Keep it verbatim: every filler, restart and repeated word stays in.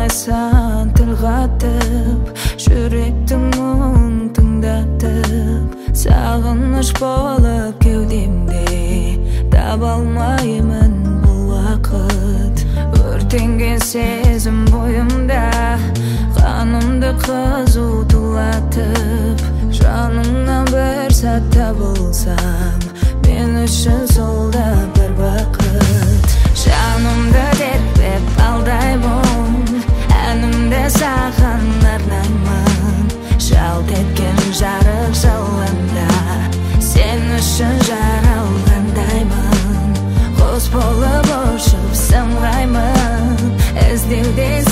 Bilmesen til katып, жүректің мұң тыңдатып, сағыныш болып кеудемде, таба алмаймын бұл уақыт. Өртенген сезім бойымда, қанымды қызу тулатып, жаныңнан бір сәт табылсам, мен үшін сол да бір бақыт. Жанымды тербеп алдаймын, әнімді саған арнаймын. Жалт еткен жарық жалында, сен үшін жаралғандаймын. Құс болып ұшып самғаймын, іздеуде